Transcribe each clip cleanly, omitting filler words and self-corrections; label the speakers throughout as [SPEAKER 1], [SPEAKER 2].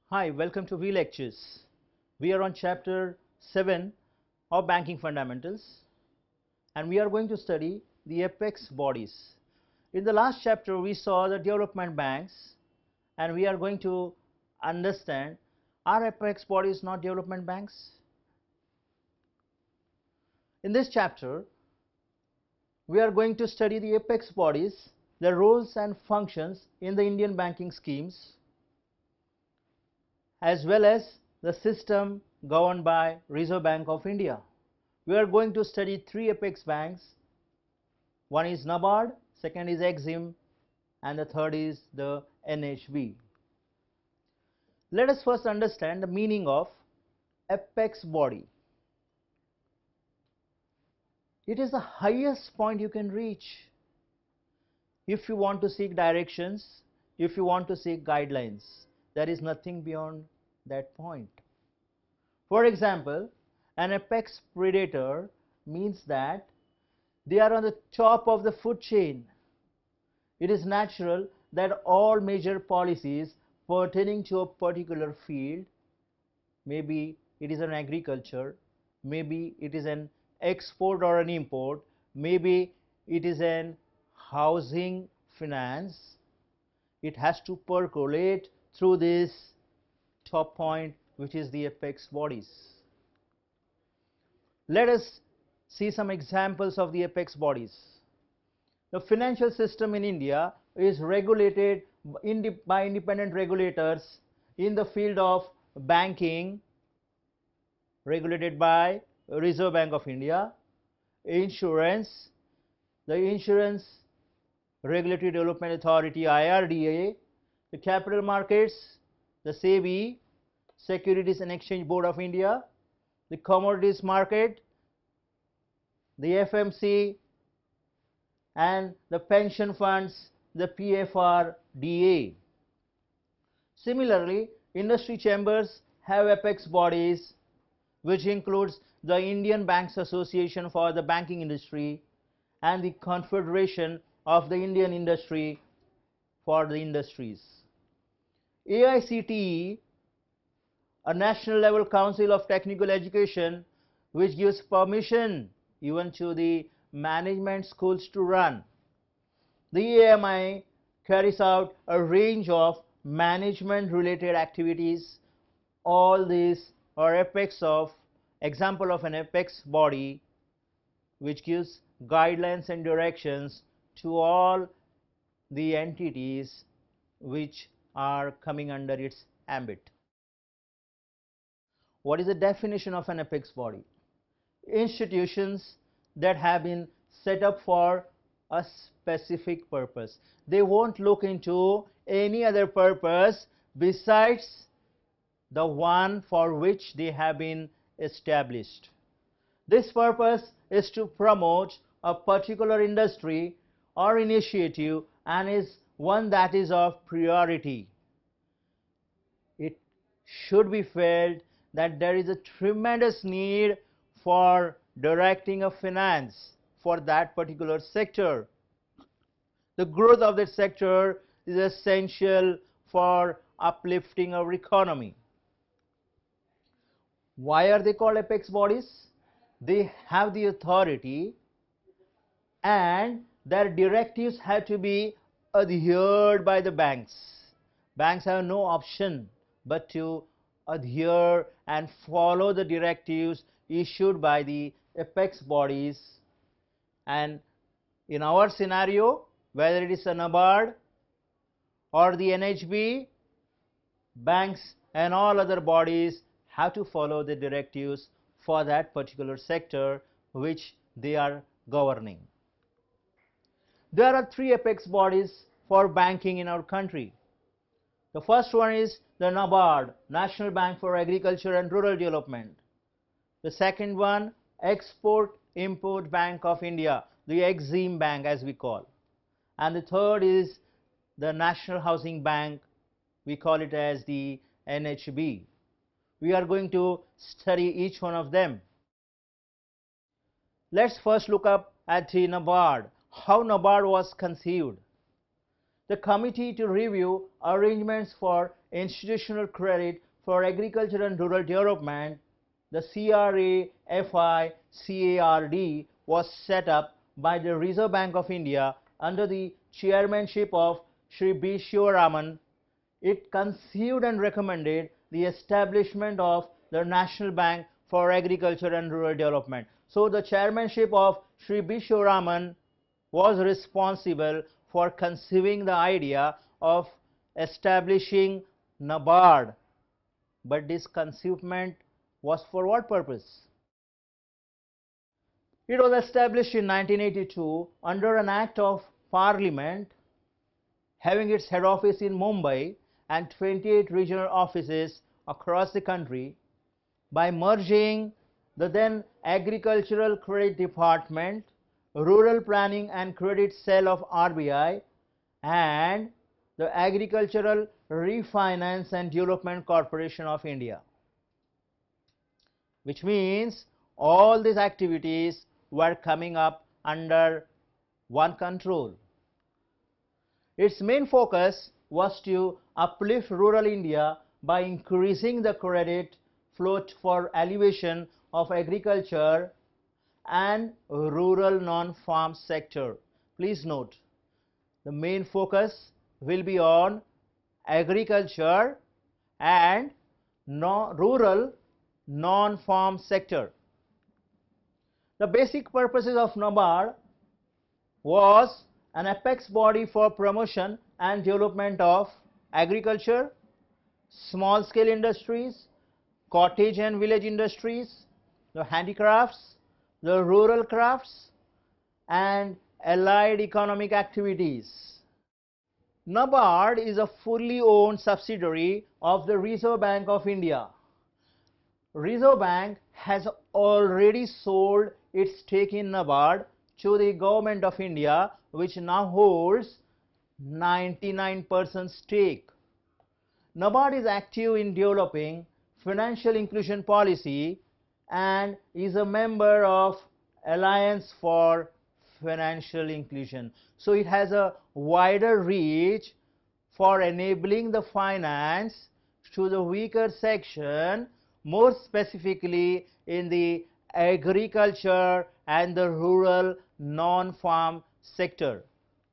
[SPEAKER 1] Hi, welcome to V Lectures. We are on chapter 7 of Banking Fundamentals and we are going to study the apex bodies. In the last chapter we saw the development banks and we are going to understand, are apex bodies not development banks? In this chapter we are going to study the apex bodies, their roles and functions in the Indian banking schemes, as well as the system governed by Reserve Bank of India. We are going to study three apex banks. One is NABARD, second is EXIM, and the third is the NHB. Let us first understand the meaning of apex body. It is the highest point you can reach if you want to seek directions, if you want to seek guidelines. There is nothing beyond that point. For example, an apex predator means that they are on the top of the food chain. It is natural that all major policies pertaining to a particular field, maybe it is an agriculture, maybe it is an export or an import, maybe it is an housing finance, it has to percolate through this top point, which is the apex bodies. Let us see some examples of the apex bodies. The financial system in India is regulated by independent regulators in the field of banking, regulated by Reserve Bank of India, insurance, the Insurance Regulatory Development Authority IRDA, the capital markets, the SEBI, Securities and Exchange Board of India, the commodities market, the FMC, and the pension funds, the PFRDA. Similarly, industry chambers have apex bodies, which includes the Indian Banks Association for the banking industry and the Confederation of the Indian Industry for the industries. AICTE, a national level council of technical education, which gives permission even to the management schools to run. The AMI carries out a range of management related activities. All these are example of an apex body which gives guidelines and directions to all the entities which are coming under its ambit. What is the definition of an apex body? Institutions that have been set up for a specific purpose. They won't look into any other purpose besides the one for which they have been established. This purpose is to promote a particular industry or initiative and is one that is of priority. It should be felt that there is a tremendous need for directing of finance for that particular sector. The growth of that sector is essential for uplifting our economy. Why are they called apex bodies? They have the authority and their directives have to be adhered by the banks. Banks have no option but to adhere and follow the directives issued by the apex bodies. And in our scenario, whether it is a NABARD or the NHB, banks and all other bodies have to follow the directives for that particular sector which they are governing. There are three apex bodies for banking in our country. The first one is the NABARD, National Bank for Agriculture and Rural Development. The second one, Export-Import Bank of India, the EXIM Bank as we call. And the third is the National Housing Bank, we call it as the NHB. We are going to study each one of them. Let's first look up at the NABARD, how NABARD was conceived. The Committee to Review Arrangements for Institutional Credit for Agriculture and Rural Development, the CRAFI-CARD, was set up by the Reserve Bank of India under the chairmanship of Shri B. Shivaraman. It conceived and recommended the establishment of the National Bank for Agriculture and Rural Development. So the chairmanship of Shri B. Shivaraman was responsible for conceiving the idea of establishing NABARD. But this conceivement was for what purpose? It was established in 1982 under an Act of Parliament, having its head office in Mumbai and 28 regional offices across the country, by merging the then Agricultural Credit Department, Rural Planning and Credit Cell of RBI, and the Agricultural Refinance and Development Corporation of India. Which means all these activities were coming up under one control. Its main focus was to uplift rural India by increasing the credit flow for elevation of agriculture and rural non-farm sector. Please note, the main focus will be on agriculture and rural non-farm sector. The basic purposes of NABARD was an apex body for promotion and development of agriculture, small scale industries, cottage and village industries, the handicrafts, the rural crafts, and allied economic activities. NABARD is a fully owned subsidiary of the Reserve Bank of India. Reserve Bank has already sold its stake in NABARD to the Government of India, which now holds 99% stake. NABARD is active in developing financial inclusion policy and is a member of Alliance for Financial Inclusion. So it has a wider reach for enabling the finance to the weaker section, more specifically in the agriculture and the rural non-farm sector.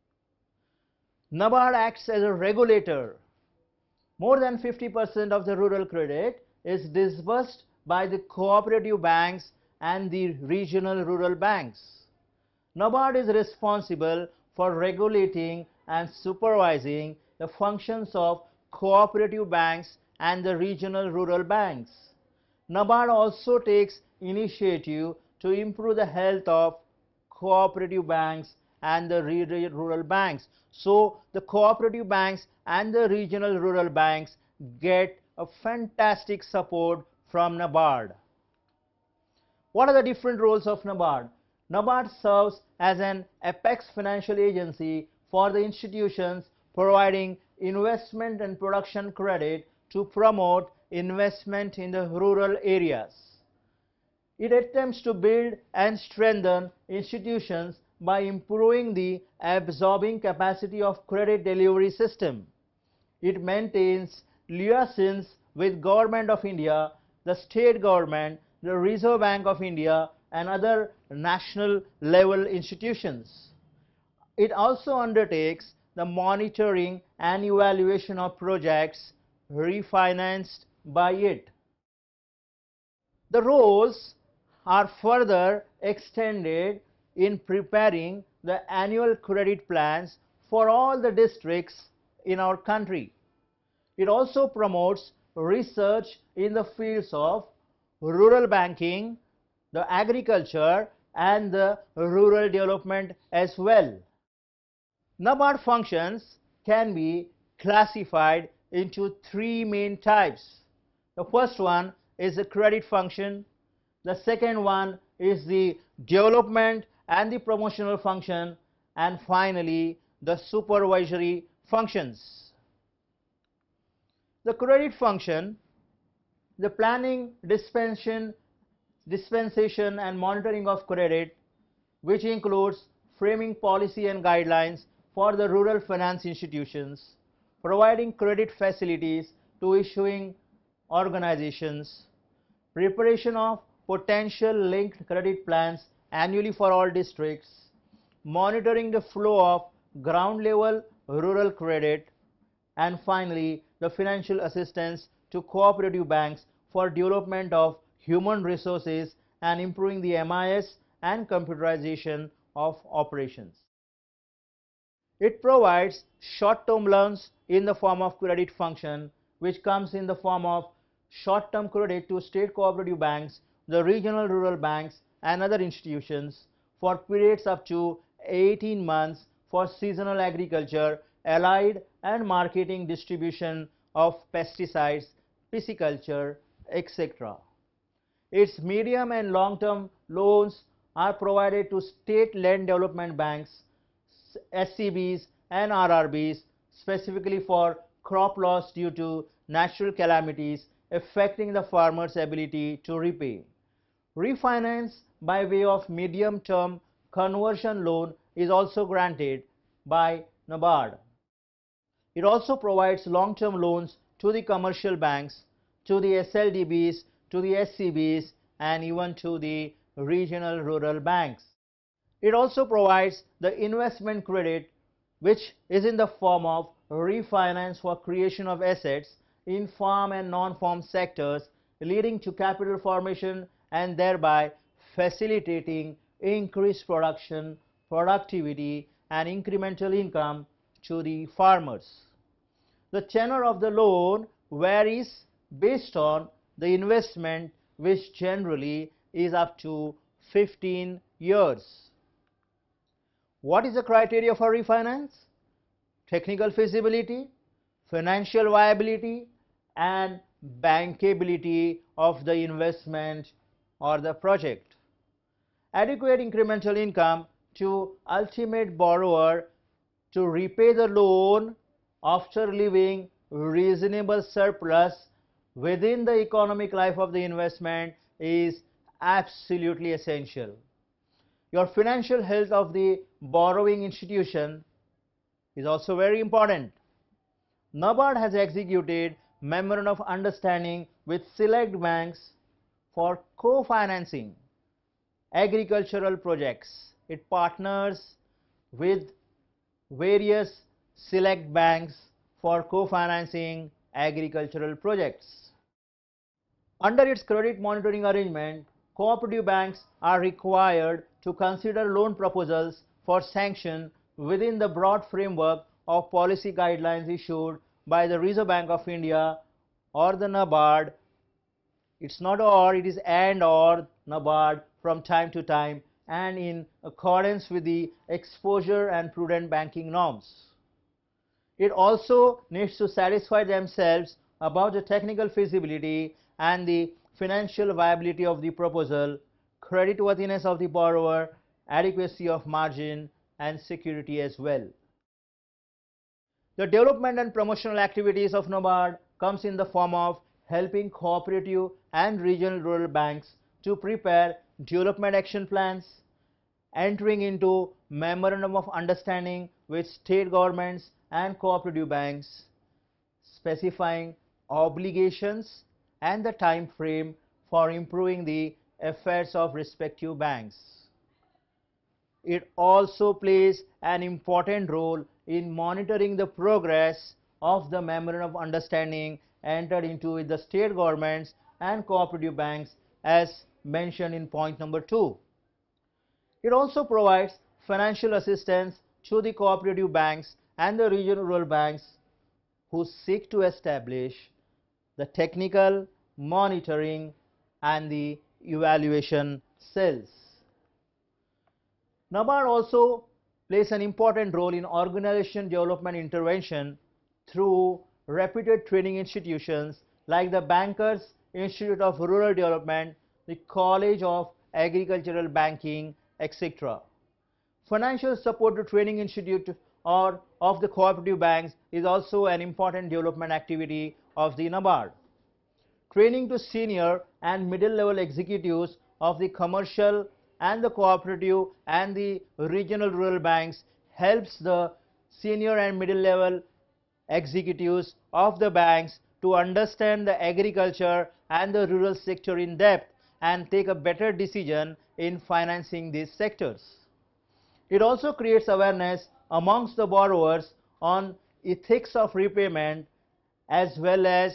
[SPEAKER 1] NABARD acts as a regulator. More than 50% of the rural credit is disbursed by the cooperative banks and the regional rural banks. NABARD is responsible for regulating and supervising the functions of cooperative banks and the regional rural banks. NABARD also takes initiative to improve the health of cooperative banks and the rural banks. So the cooperative banks and the regional rural banks get a fantastic support from NABARD. What are the different roles of NABARD? NABARD serves as an apex financial agency for the institutions providing investment and production credit to promote investment in the rural areas. It attempts to build and strengthen institutions by improving the absorbing capacity of credit delivery system. It maintains liaisons with Government of India, the state government, the Reserve Bank of India, and other national level institutions. It also undertakes the monitoring and evaluation of projects refinanced by it. The roles are further extended in preparing the annual credit plans for all the districts in our country. It also promotes research in the fields of rural banking, the agriculture, and the rural development as well. NABARD functions can be classified into three main types. The first one is the credit function. The second one is the development and the promotional function, and finally the supervisory functions. The credit function, the planning, dispensation and monitoring of credit, which includes framing policy and guidelines for the rural finance institutions, providing credit facilities to issuing organizations, preparation of potential linked credit plans annually for all districts, monitoring the flow of ground level rural credit, and finally the financial assistance to cooperative banks for development of human resources and improving the MIS and computerization of operations. It provides short-term loans in the form of credit function, which comes in the form of short-term credit to state cooperative banks, the regional rural banks and other institutions for periods up to 18 months for seasonal agriculture, allied and marketing distribution of pesticides, pisciculture, etc. Its medium and long-term loans are provided to state land development banks, SCBs and RRBs, specifically for crop loss due to natural calamities affecting the farmer's ability to repay. Refinance by way of medium-term conversion loan is also granted by NABARD. It also provides long-term loans to the commercial banks, to the SLDBs, to the SCBs and even to the regional rural banks. It also provides the investment credit, which is in the form of refinance for creation of assets in farm and non-farm sectors, leading to capital formation and thereby facilitating increased production, productivity and incremental income to the farmers. The tenor of the loan varies based on the investment, which generally is up to 15 years. What is the criteria for refinance? Technical feasibility, financial viability and bankability of the investment or the project. Adequate incremental income to ultimate borrower to repay the loan after leaving reasonable surplus within the economic life of the investment is absolutely essential. Your financial health of the borrowing institution is also very important. NABARD has executed Memorandum of Understanding with select banks for co-financing agricultural projects. It partners with various select banks for co-financing agricultural projects. Under its credit monitoring arrangement, cooperative banks are required to consider loan proposals for sanction within the broad framework of policy guidelines issued by the Reserve Bank of India or the NABARD. It's not or, it is and or NABARD from time to time and in accordance with the exposure and prudent banking norms. It also needs to satisfy themselves about the technical feasibility and the financial viability of the proposal, creditworthiness of the borrower, adequacy of margin and security as well. The development and promotional activities of NABARD comes in the form of helping cooperative and regional rural banks to prepare development action plans, entering into Memorandum of Understanding with state governments and cooperative banks, specifying obligations and the time frame for improving the affairs of respective banks. It also plays an important role in monitoring the progress of the Memorandum of Understanding entered into with the state governments and cooperative banks as mentioned in point number 2. It also provides financial assistance to the cooperative banks and the regional rural banks who seek to establish the technical, monitoring and the evaluation cells. NABARD also plays an important role in organization development intervention through reputed training institutions like the Bankers Institute of Rural Development, the College of Agricultural Banking, etc. Financial support to training institute or of the cooperative banks is also an important development activity of the NABARD. Training to senior and middle level executives of the commercial and the cooperative and the regional rural banks helps the senior and middle level executives of the banks to understand the agriculture and the rural sector in depth and take a better decision in financing these sectors. It also creates awareness amongst the borrowers on ethics of repayment as well as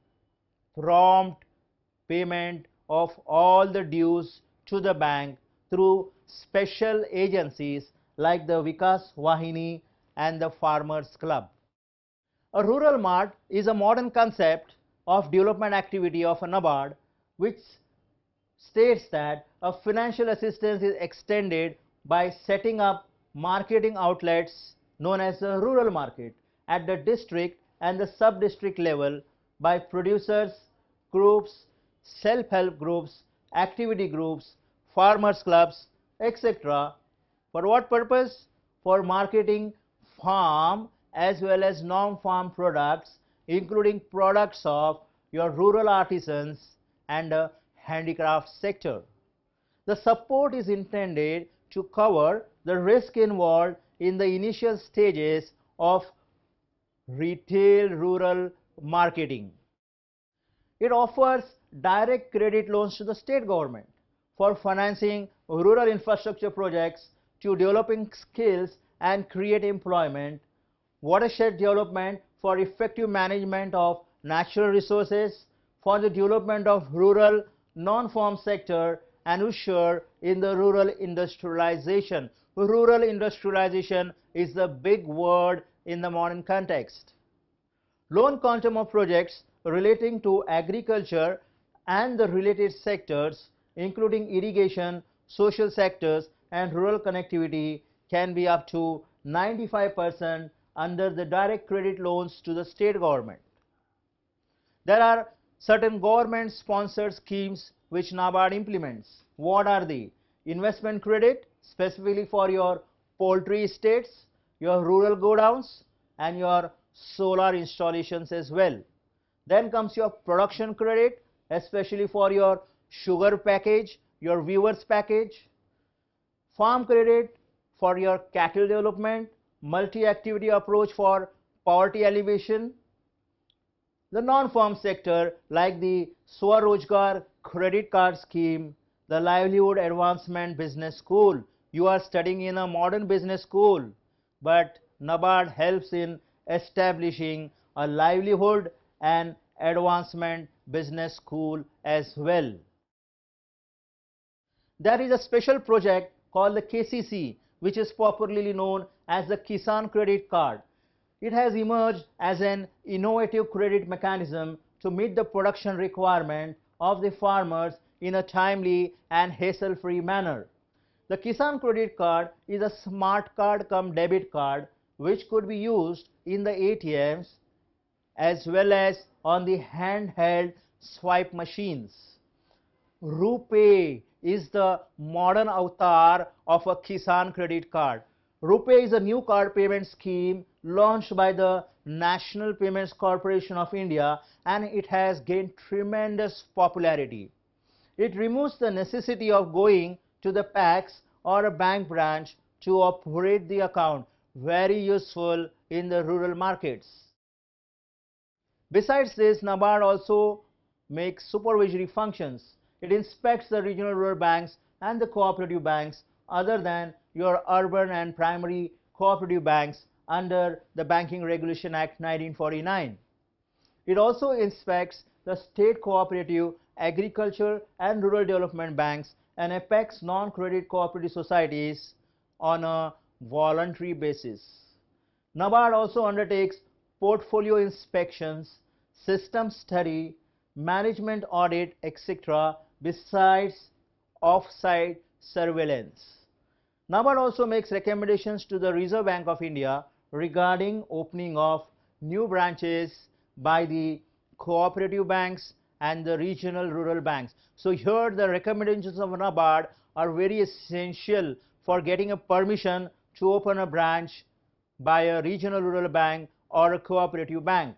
[SPEAKER 1] prompt payment of all the dues to the bank through special agencies like the Vikas Wahini and the Farmers Club. A rural mart is a modern concept of development activity of a NABARD which states that a financial assistance is extended by setting up marketing outlets known as the rural market at the district and the sub-district level by producers, groups, self-help groups, activity groups, farmers clubs, etc. For what purpose? For marketing farm as well as non-farm products, including products of your rural artisans and handicraft sector. The support is intended to cover the risk involved in the initial stages of retail rural marketing. It offers direct credit loans to the state government for financing rural infrastructure projects to developing skills and create employment, watershed development for effective management of natural resources, for the development of rural non-farm sector and usher in the rural industrialization. Rural industrialization is the big word in the modern context. Loan quantum of projects relating to agriculture and the related sectors including irrigation, social sectors and rural connectivity can be up to 95% under the direct credit loans to the state government. There are certain government sponsored schemes which NABARD implements. What are they? Investment credit specifically for your poultry estates, your rural godowns and your solar installations as well. Then comes your production credit especially for your sugar package, your weavers package, farm credit for your cattle development, multi-activity approach for poverty alleviation. The non-farm sector like the Swarojgar credit card scheme, the livelihood advancement business school. You are studying in a modern business school, but NABARD helps in establishing a livelihood and advancement business school as well. There is a special project called the KCC, which is popularly known as the Kisan Credit Card. It has emerged as an innovative credit mechanism to meet the production requirement of the farmers in a timely and hassle-free manner. The Kisan Credit Card is a smart card cum debit card which could be used in the ATMs as well as on the handheld swipe machines. RuPay is the modern avatar of a Kisan credit card. RuPay is a new card payment scheme launched by the National Payments Corporation of India and it has gained tremendous popularity. It removes the necessity of going to the PAX or a bank branch to operate the account. Very useful in the rural markets. Besides this, NABARD also makes supervisory functions. It inspects the regional rural banks and the cooperative banks other than your urban and primary cooperative banks under the Banking Regulation Act 1949. It also inspects the state cooperative, agriculture and rural development banks and apex non-credit cooperative societies on a voluntary basis. NABARD also undertakes portfolio inspections, system study, management audit, etc. besides off-site surveillance. NABARD also makes recommendations to the Reserve Bank of India regarding opening of new branches by the cooperative banks and the regional rural banks. So here the recommendations of NABARD are very essential for getting a permission to open a branch by a regional rural bank or a cooperative bank.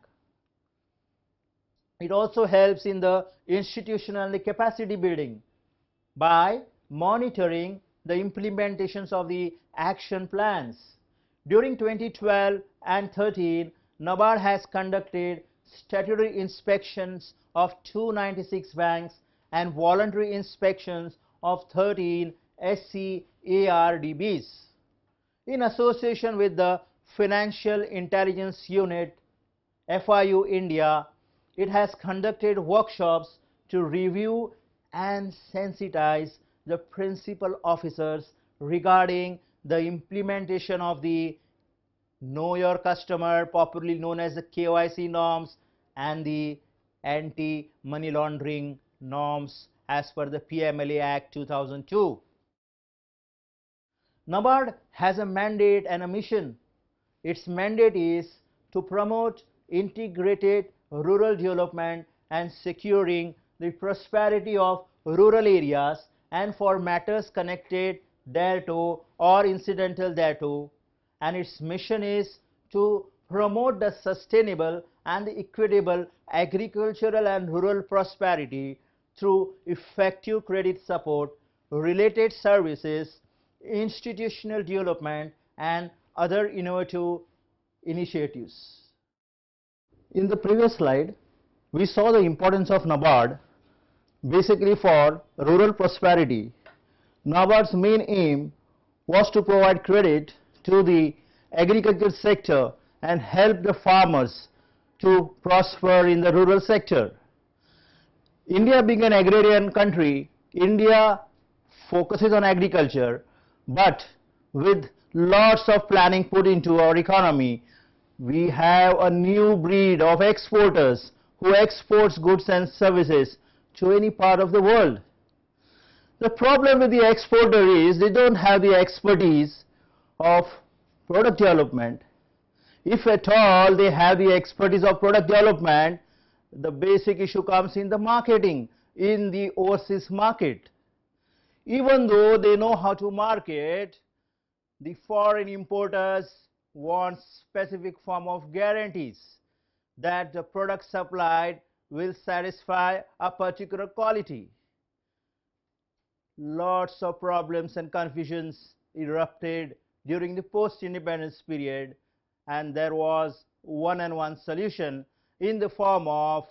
[SPEAKER 1] It also helps in the institutional capacity building by monitoring the implementations of the action plans. During 2012 and 13, NABARD has conducted statutory inspections of 296 banks and voluntary inspections of 13 SCARDBs. In association with the Financial Intelligence Unit, FIU India, it has conducted workshops to review and sensitize the principal officers regarding the implementation of the Know Your Customer, popularly known as the KYC norms, and the anti-money laundering norms as per the PMLA Act 2002. NABARD has a mandate and a mission. Its mandate is to promote integrated rural development and securing the prosperity of rural areas and for matters connected thereto or incidental thereto, and its mission is to promote the sustainable and the equitable agricultural and rural prosperity through effective credit support, related services, institutional development, and other innovative initiatives. In the previous slide, we saw the importance of NABARD basically for rural prosperity. NABARD's main aim was to provide credit to the agriculture sector and help the farmers to prosper in the rural sector. India being an agrarian country, India focuses on agriculture, but with lots of planning put into our economy, we have a new breed of exporters who exports goods and services to any part of the world. The problem with the exporter is they don't have the expertise of product development. If at all they have the expertise of product development, the basic issue comes in the marketing, in the overseas market. Even though they know how to market, the foreign importers want specific form of guarantees that the product supplied will satisfy a particular quality. Lots of problems and confusions erupted during the post-independence period, and there was one solution in the form of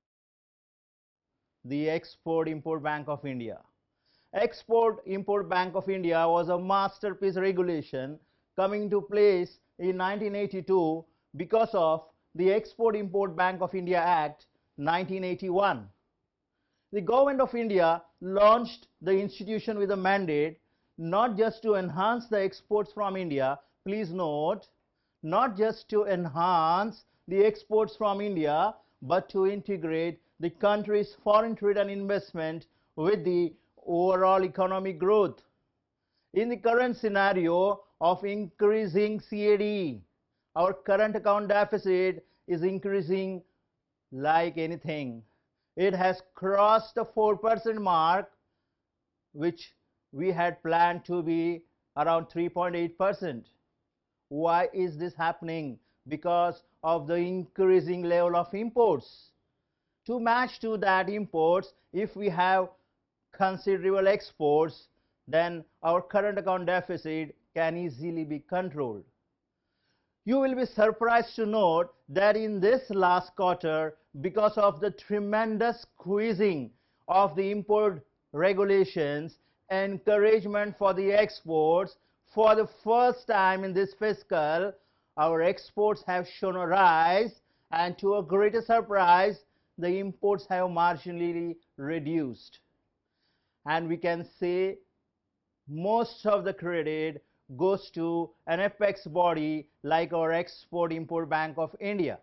[SPEAKER 1] the Export-Import Bank of India. Export-Import Bank of India was a masterpiece regulation coming into place in 1982 because of the Export-Import Bank of India Act 1981. The Government of India launched the institution with a mandate not just to enhance the exports from India, please note, not just to enhance the exports from India, but to integrate the country's foreign trade and investment with the overall economic growth. In the current scenario of increasing CAD, our current account deficit is increasing like anything. It has crossed the 4% mark, which we had planned to be around 3.8%. Why is this happening? Because of the increasing level of imports. To match to that imports, if we have considerable exports, then our current account deficit can easily be controlled. You will be surprised to note that in this last quarter, because of the tremendous squeezing of the import regulations, encouragement for the exports, for the first time in this fiscal, our exports have shown a rise, and to a greater surprise, the imports have marginally reduced. And we can say most of the credit goes to an apex body like our Export-Import Bank of India.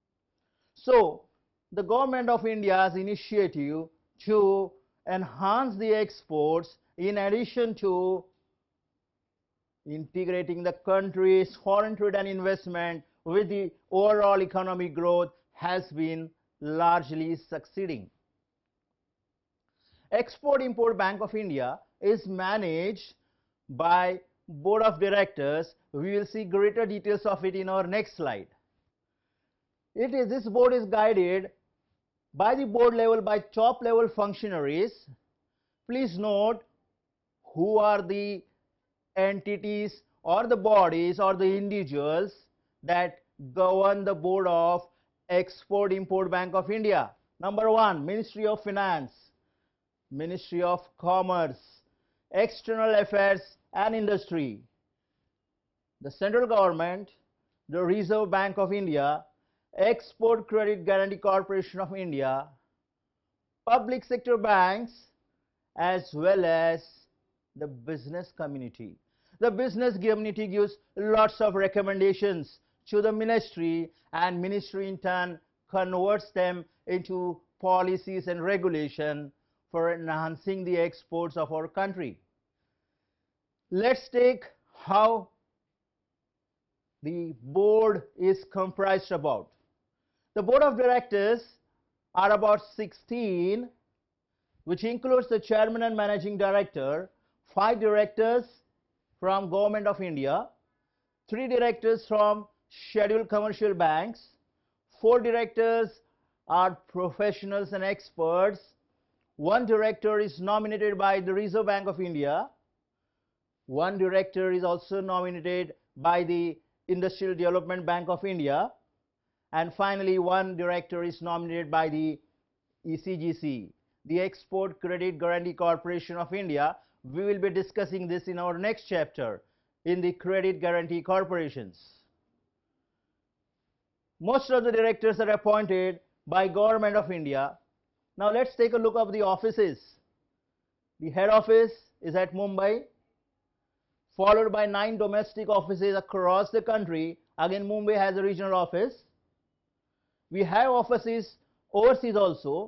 [SPEAKER 1] So, the Government of India's initiative to enhance the exports in addition to integrating the country's foreign trade and investment with the overall economic growth has been largely succeeding. Export-Import Bank of India is managed by Board of Directors. We will see greater details of it in our next slide. This board is guided by the board level, by top level functionaries. Please note who are the entities or the bodies or the individuals that govern the board of Export-Import Bank of India. Number 1, Ministry of Finance, Ministry of Commerce, External Affairs and Industry, the central government, the Reserve Bank of India, Export Credit Guarantee Corporation of India, public sector banks, as well as the business community. The business community gives lots of recommendations to the ministry, and ministry in turn converts them into policies and regulation for enhancing the exports of our country. Let's take how the board is comprised about. The board of directors are about 16, which includes the chairman and managing director, 5 directors from Government of India, 3 directors from scheduled commercial banks, 4 directors are professionals and experts, 1 director is nominated by the Reserve Bank of India, 1 director is also nominated by the Industrial Development Bank of India, and finally 1 director is nominated by the ECGC, the Export Credit Guarantee Corporation of India. We will be discussing this in our next chapter in the Credit Guarantee Corporations. Most of the directors are appointed by Government of India. Now let's take a look at the offices. The head office is at Mumbai, followed by 9 domestic offices across the country. Again, Mumbai has a regional office. We have offices overseas also: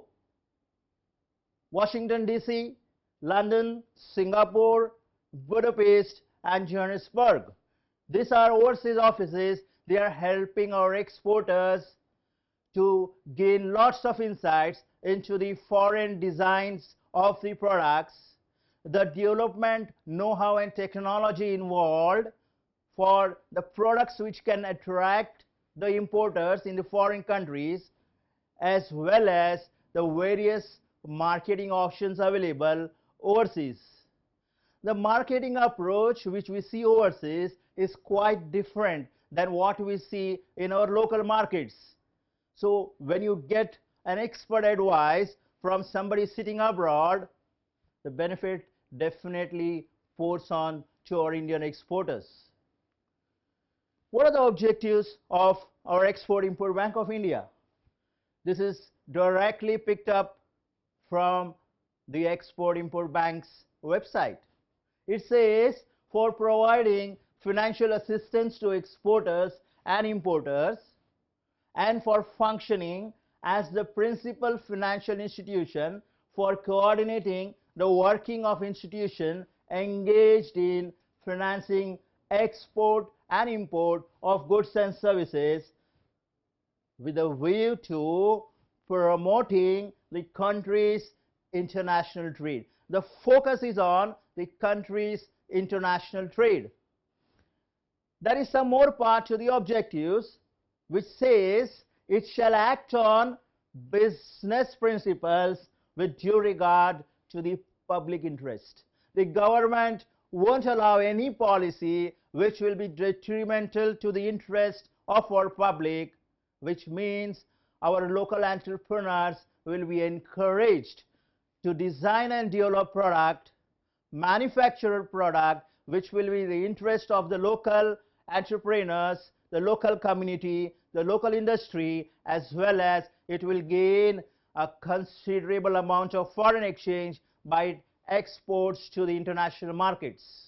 [SPEAKER 1] Washington DC, London, Singapore, Budapest and Johannesburg. These are overseas offices. They are helping our exporters to gain lots of insights into the foreign designs of the products, the development, know-how and technology involved for the products which can attract the importers in the foreign countries, as well as the various marketing options available overseas. The marketing approach which we see overseas is quite different than what we see in our local markets. So when you get an expert advice from somebody sitting abroad, the benefit definitely pours on to our Indian exporters. What are the objectives of our Export-Import Bank of India? This is directly picked up from the Export-Import Bank's website. It says, for providing financial assistance to exporters and importers, and for functioning as the principal financial institution for coordinating the working of institutions engaged in financing export and import of goods and services, with a view to promoting the country's international trade. The focus is on the country's international trade. There is some more part to the objectives, which says it shall act on business principles with due regard to the public interest. The government won't allow any policy which will be detrimental to the interest of our public, which means our local entrepreneurs will be encouraged to design and develop product, manufacture product which will be the interest of the local entrepreneurs, the local community, the local industry, as well as it will gain a considerable amount of foreign exchange by exports to the international markets.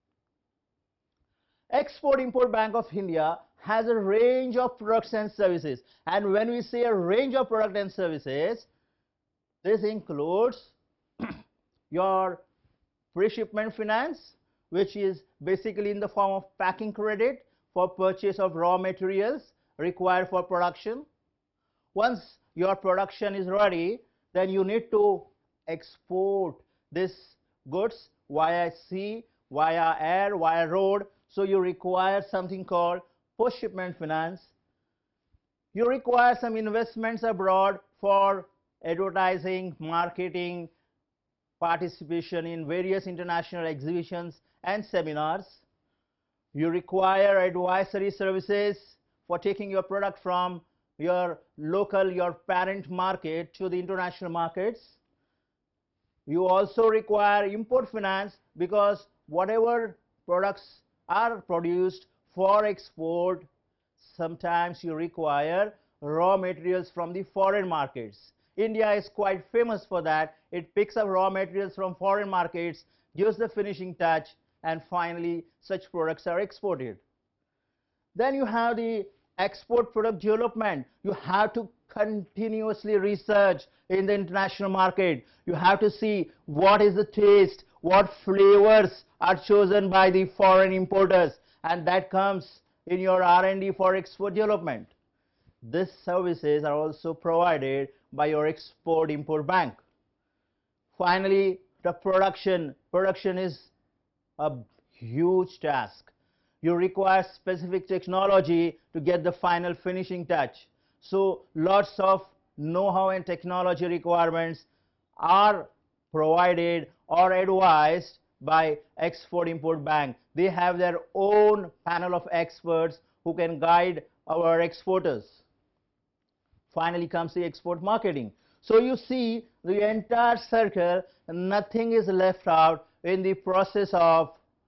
[SPEAKER 1] Export-Import Bank of India has a range of products and services, and when we say a range of products and services, this includes your pre-shipment finance, which is basically in the form of packing credit for purchase of raw materials required for production. Once your production is ready, then you need to export these goods via sea, via air, via road. So you require something called post-shipment finance. You require some investments abroad for advertising, marketing, participation in various international exhibitions and seminars. You require advisory services for taking your product from your local, your parent market to the international markets. You also require import finance because whatever products are produced for export, sometimes you require raw materials from the foreign markets. India is quite famous for that. It picks up raw materials from foreign markets, gives the finishing touch, and finally such products are exported. Then you have the export product development. You have to continuously research in the international market. You have to see what is the taste, what flavors are chosen by the foreign importers, and that comes in your R&D for export development. These services are also provided by your Export-Import Bank. Finally, the production. Production is a huge task. You require specific technology to get the final finishing touch. So lots of know-how and technology requirements are provided or advised by Export-Import Bank. They have their own panel of experts who can guide our exporters. Finally comes the export marketing. So you see the entire circle, nothing is left out in the process of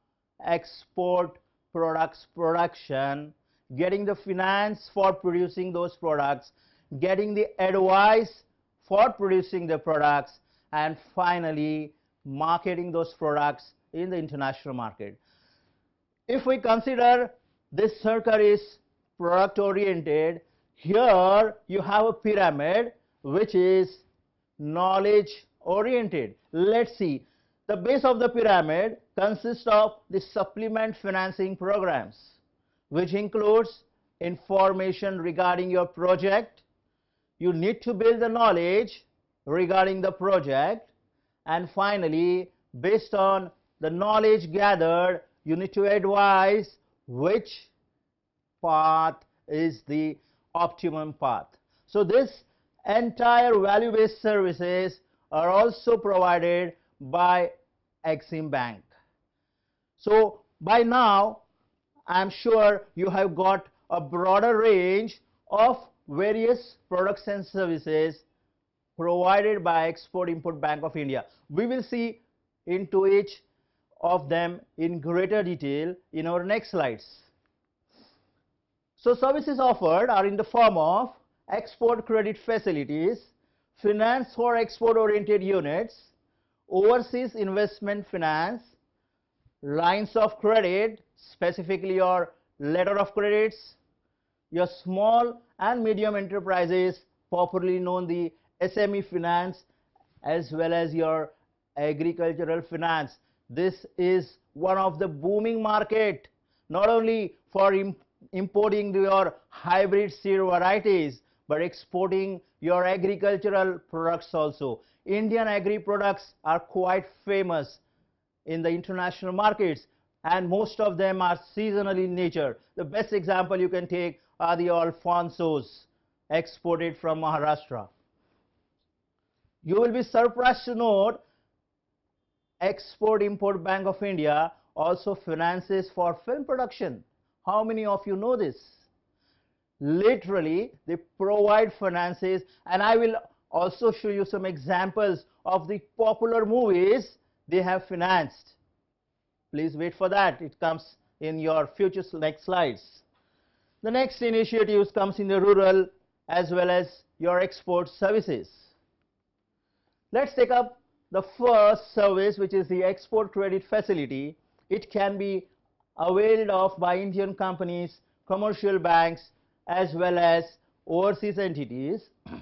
[SPEAKER 1] export products production, getting the finance for producing those products, getting the advice for producing the products, and finally marketing those products in the international market. If we consider this circle is product oriented, here you have a pyramid which is knowledge oriented. Let's see. The base of the pyramid consists of the supplement financing programs, which includes information regarding your project. You need to build the knowledge regarding the project, and finally, based on the knowledge gathered, you need to advise which path is the optimum path. So this entire value-based services are also provided by Exim Bank. So by now I am sure you have got a broader range of various products and services provided by Export-Import Bank of India. We will see into each of them in greater detail in our next slides. So services offered are in the form of export credit facilities, finance for export oriented units, overseas investment finance, lines of credit, specifically your letter of credits, your small and medium enterprises, popularly known the SME finance, as well as your agricultural finance. This is one of the booming market, not only for importing your hybrid seed varieties, but exporting your agricultural products also. Indian agri products are quite famous in the international markets, and most of them are seasonal in nature. The best example you can take are the Alfonsos exported from Maharashtra. You will be surprised to note Export-Import Bank of India also finances for film production. How many of you know this? Literally, they provide finances, and I will also show you some examples of the popular movies they have financed. Please wait for that. It comes in your future next slides. The next initiatives comes in the rural as well as your export services. Let's take up the first service, which is the export credit facility. It can be availed of by Indian companies, commercial banks, as well as overseas entities.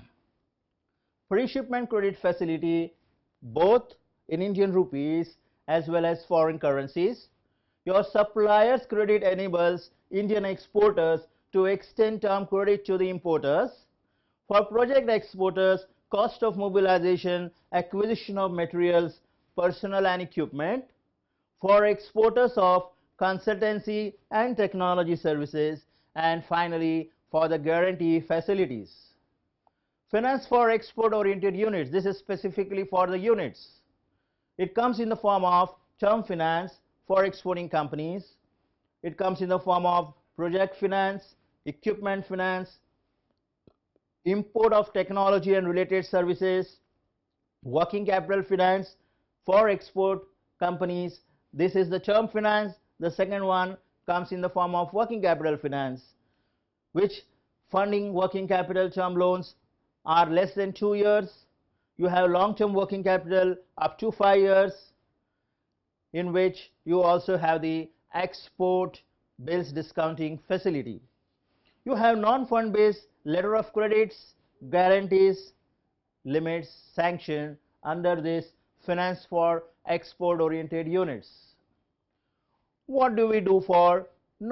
[SPEAKER 1] Pre-shipment credit facility, both in Indian rupees as well as foreign currencies. Your supplier's credit enables Indian exporters to extend term credit to the importers. For project exporters, cost of mobilization, acquisition of materials, personnel and equipment. For exporters of consultancy and technology services, and finally for the guarantee facilities. Finance for export oriented units, this is specifically for the units. It comes in the form of term finance for exporting companies. It comes in the form of project finance, equipment finance, import of technology and related services, working capital finance for export companies. This is the term finance. The second one comes in the form of working capital finance, which funding working capital term loans are less than 2 years. You have long-term working capital up to 5 years, in which you also have the export bills discounting facility. You have non-fund based letter of credits, guarantees, limits, sanction under this finance for export oriented units. What do we do for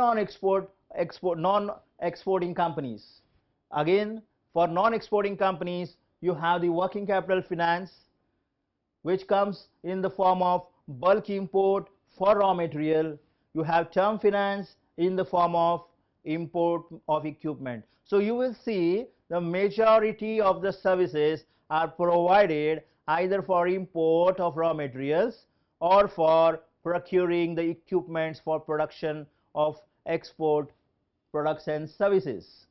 [SPEAKER 1] non-exporting companies? Again, for non-exporting companies, you have the working capital finance, which comes in the form of bulk import for raw material. You have term finance in the form of import of equipment. So you will see the majority of the services are provided either for import of raw materials or for procuring the equipments for production of export products and services.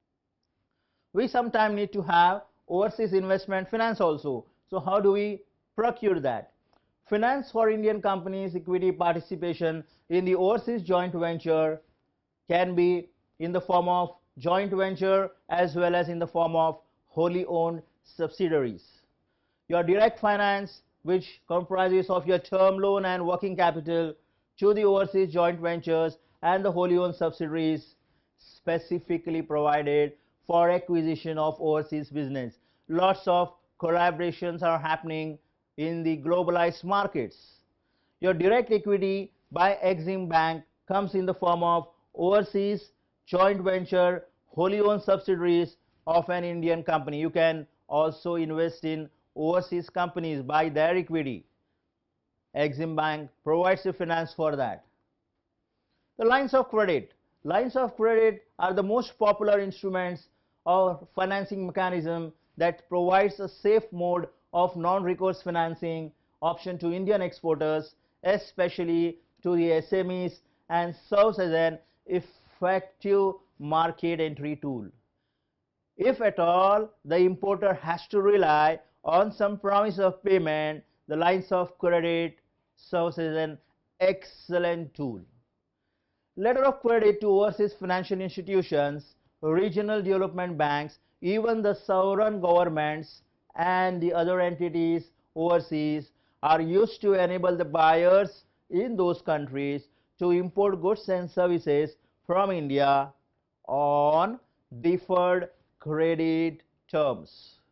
[SPEAKER 1] We sometimes need to have overseas investment finance also. So how do we procure that? Finance for Indian companies' equity participation in the overseas joint venture can be in the form of joint venture as well as in the form of wholly owned subsidiaries. Your direct finance, which comprises of your term loan and working capital to the overseas joint ventures and the wholly owned subsidiaries, specifically provided for acquisition of overseas business. Lots of collaborations are happening in the globalized markets. Your direct equity by Exim Bank comes in the form of overseas joint venture wholly owned subsidiaries of an Indian company. You can also invest in overseas companies by their equity. Exim Bank provides the finance for that. The lines of credit. Lines of credit are the most popular instruments or financing mechanism that provides a safe mode of non-recourse financing option to Indian exporters, especially to the SMEs, and serves as an effective market entry tool. If at all the importer has to rely on some promise of payment, the lines of credit serves as an excellent tool. Letter of credit to overseas financial institutions, regional development banks, even the sovereign governments and the other entities overseas are used to enable the buyers in those countries to import goods and services from India on deferred credit terms.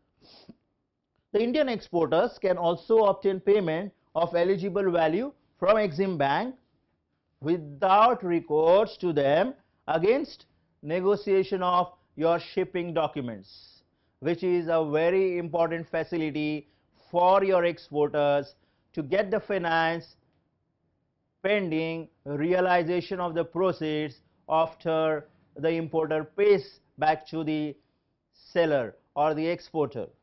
[SPEAKER 1] The Indian exporters can also obtain payment of eligible value from Exim Bank without recourse to them against negotiation of your shipping documents, which is a very important facility for your exporters to get the finance pending realization of the proceeds after the importer pays back to the seller or the exporter.